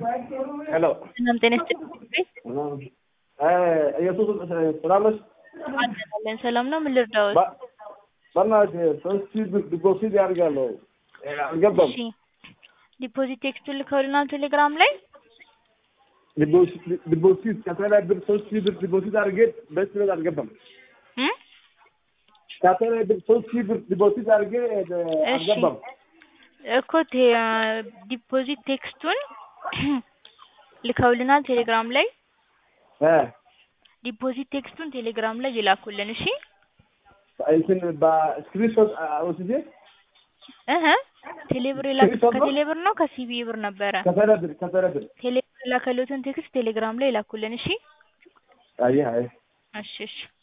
Hello. ሰላም ጤና ኢየሱስ ሰላም ነሽ? አለን ሰላም ነው። ምን ልርዳዎት? በእናትሽ ሶስት ዲፖዚት ያደርጋለሁ አልገባም። እሺ ዲፖዚት ቴክስቱን ልከውልናል ቴሌግራም ላይ። ዲፖዚት ከተላይ ብር ሶስት ብር ዲፖዚት አድርጌ በስለት አልገባም። ከተላይ ብር ሶስት ብር ዲፖዚት አድርጌ አልገባም እኮ ዲፖዚት ቴክስቱን ልከውልናል ቴሌግራም ላይ። ዲፖዚት ቴክስቱን ቴሌግራም ላይ ይላኩልን። እሺ እንትን በስክሪንሾት ወስጄ ቴሌብር ከቴሌብር ነው ከሲቢ ብር ነበረ። ከተረድር ቴሌብር ላከሉትን ቴክስት ቴሌግራም ላይ ይላኩልን። እሺ አይ እሺ